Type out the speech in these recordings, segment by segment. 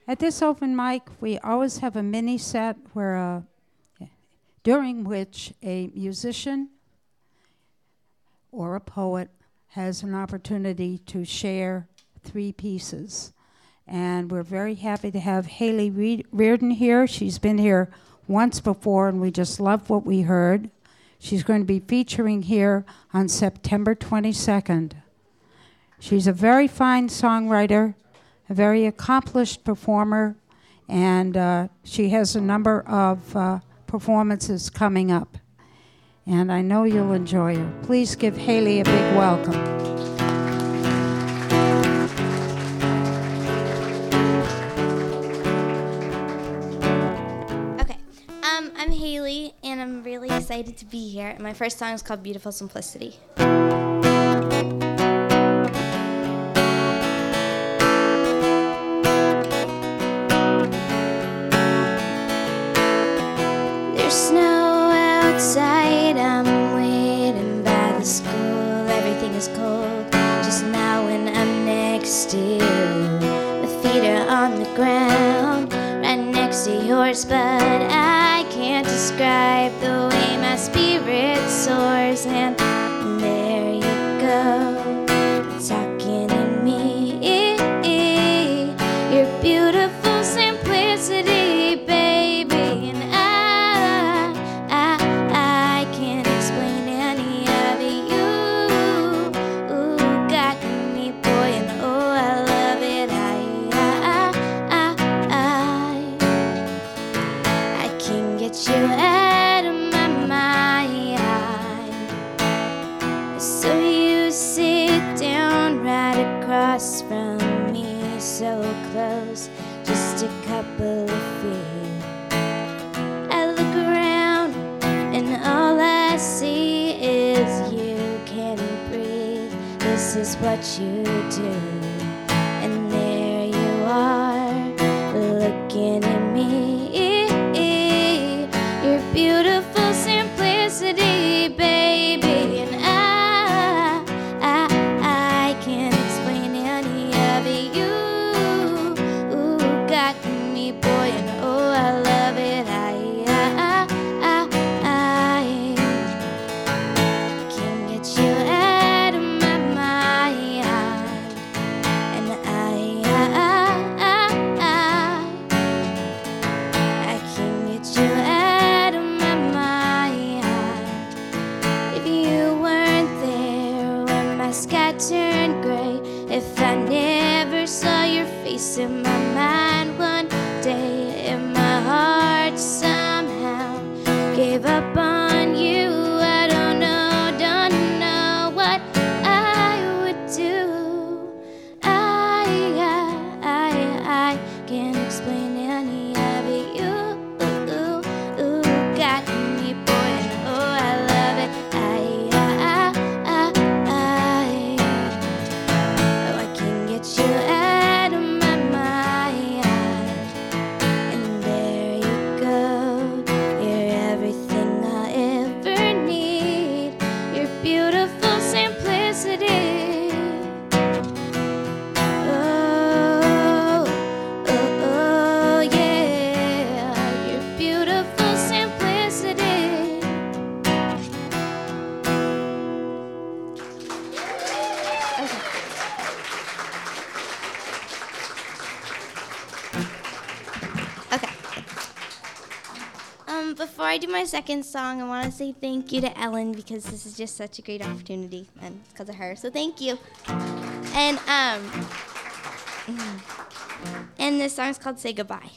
At this open mic, we always have a mini set where, during which a musician or a poet has an opportunity to share 3 pieces. And we're very happy to have Haley Reardon here. She's been here once before, and we just love what we heard. She's going to be featuring here on September 22nd. She's a very fine songwriter, a very accomplished performer, and she has a number of performances coming up. And I know you'll enjoy her. Please give Haley a big welcome. Okay, I'm Haley, and I'm really excited to be here. My first song is called Beautiful Simplicity. There's snow outside, I'm waiting by the school. Everything is cold just now when I'm next to you. My feet are on the ground, right next to yours, but I can't describe the way my spirit soars. And there you go, talking to me. Your beautiful simplicity, baby, and I can't explain any of you. Ooh, got me, boy, and oh, I love it. I can get you out of my mind. So you sit down right across from me, so close, just a couple of feet. I look around and all I see is you can't breathe. This is what you do, and there you are, looking at me. Your beautiful simplicity, baby, and I can't explain any of it. You got me, boy, and oh, I love it. I can get you out of my mind, and I can get you out of my mind. If you weren't there when my sky turned gray, if I never saw your face in my mind one day, if my heart somehow gave up on you, I don't know what I would do. I can't explain any of it. You got me, boy, and oh, I love it. Oh, I can get you out of my mind, and there you go. You're everything I ever need. Your beautiful simplicity. Oh, yeah. Your beautiful simplicity. Okay. Before I do my second song, I want to say thank you to Ellen, because this is just such a great opportunity, and it's because of her. So thank you. And this song's called Say Goodbye.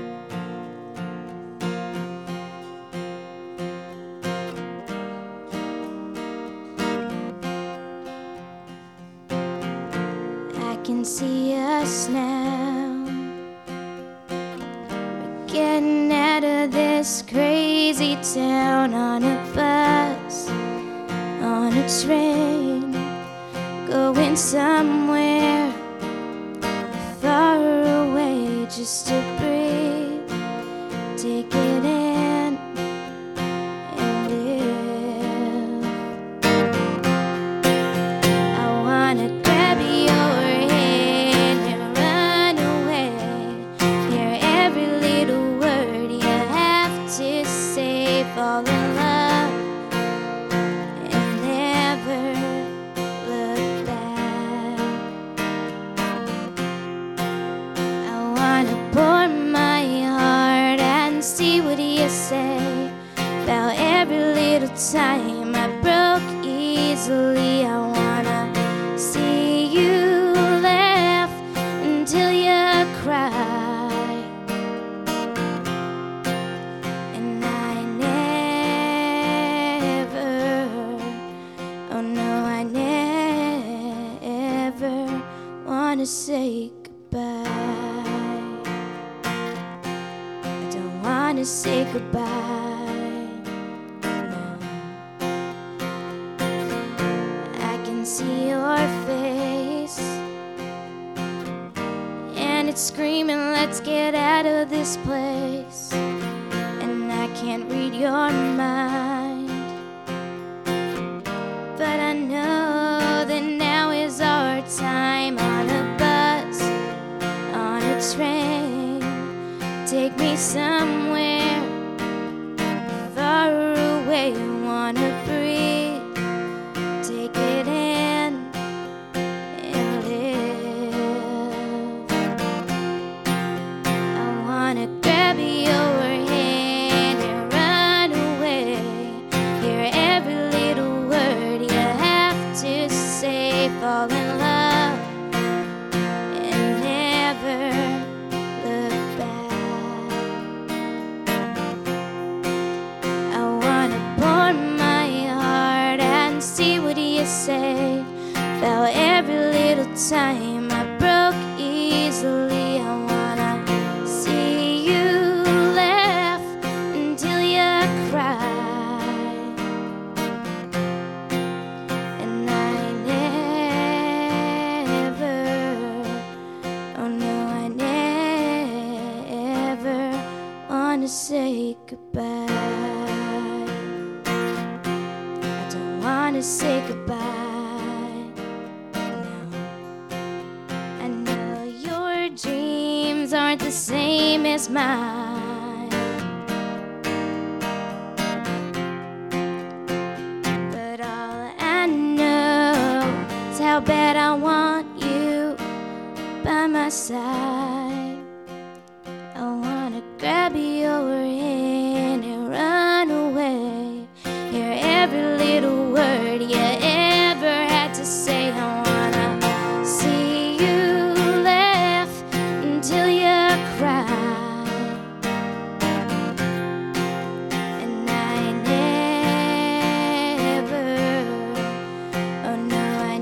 I can see us now. We're getting out of this crazy town on a bus, on a train, going somewhere far away just to breathe, take it in and live. I wanna grab your hand and run away. say about every little time I broke easily. I wanna see you laugh until you cry. And I never, oh no, I never wanna say goodbye. I don't wanna say goodbye, no. I can see your face, and it's screaming, let's get out of this place. And I can't read your mind, but I know that now is our time. On a bus, on a train, take me somewhere far away. Wanna breathe, take it in and live. I wanna grab your hand and run away. Hear every little word you have to say. Fall in love and never look back. I wanna pour my heart and see what you say about every little time I broke easily. I wanna see you laugh until you cry. And I never, oh no, I never wanna say goodbye. I don't wanna say goodbye, no. I know your dreams aren't the same as mine, but all I know is how bad I want you by my side. I wanna grab your hand and run away. Hear every little word you ever had to say. I wanna see you laugh until you cry. And I never, oh no, I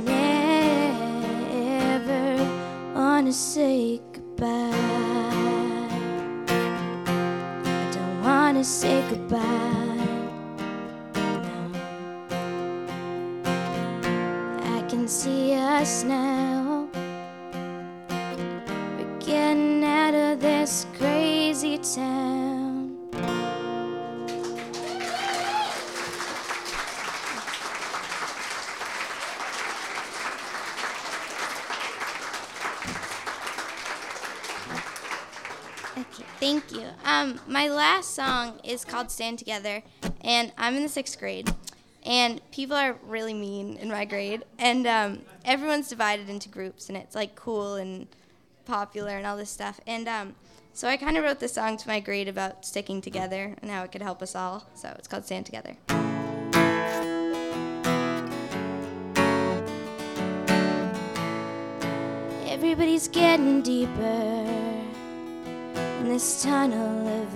never wanna say goodbye. I don't wanna say goodbye, no. I can see us now. We're getting out of this crazy town. Okay, thank you. My last song is called Stand Together, and I'm in the 6th grade, and people are really mean in my grade, and everyone's divided into groups, and it's like cool and popular and all this stuff. And so I kind of wrote this song to my grade about sticking together and how it could help us all. So it's called Stand Together. Everybody's getting deeper in this tunnel of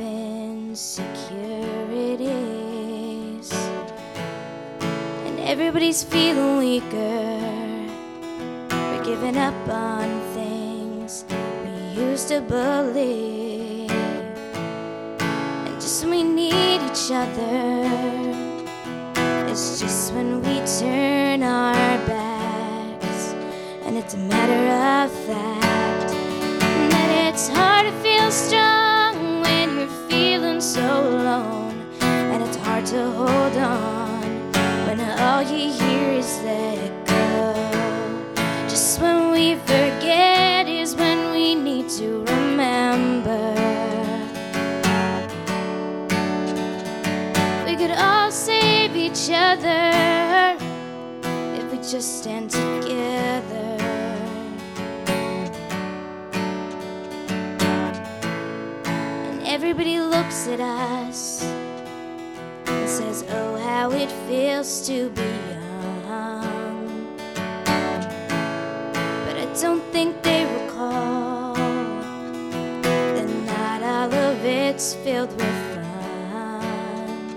insecurities, and everybody's feeling weaker. We're giving up on things we used to believe, and just when we need each other, it's just when we turn our backs. And it's a matter of fact that it's hard to feel strong when you're feeling so alone, and it's hard to hold on when all you hear is let it go. Just when we forget is when we need to remember. We could all save each other if we just stand together. And everybody looks at us says, oh, how it feels to be young. But I don't think they recall that not all of it's filled with fun.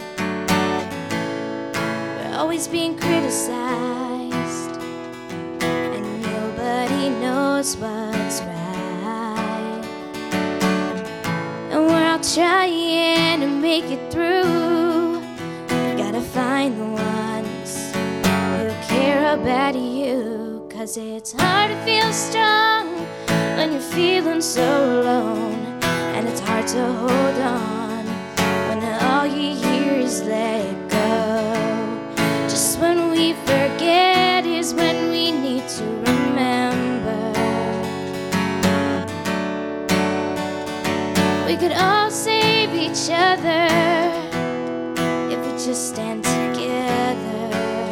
We're always being criticized, and nobody knows what's right. And we're all trying to make it through. You gotta find the ones who care about you, 'cause it's hard to feel strong when you're feeling so alone. And it's hard to hold on when all you hear is let go. Just when we forget is when we need to remember. We could all save each other if we just stand together.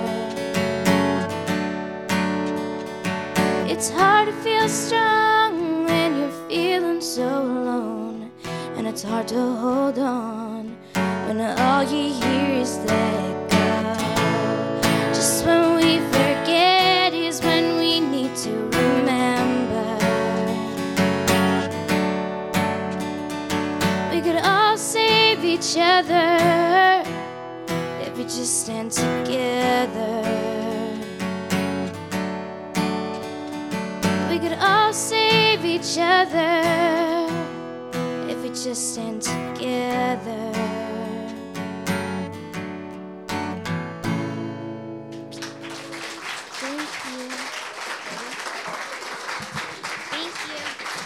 It's hard to feel strong when you're feeling so alone. And it's hard to hold on when all you hear is let go. Just when we forget is when we need to remember. We could all save each other if we just stand together. We could all save each other if we just stand together. Thank you. Thank you.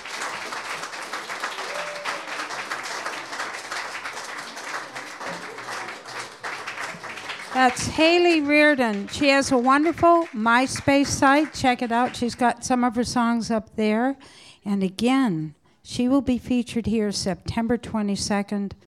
That's Haley Reardon. She has a wonderful MySpace site. Check it out. She's got some of her songs up there. And again, she will be featured here September 22nd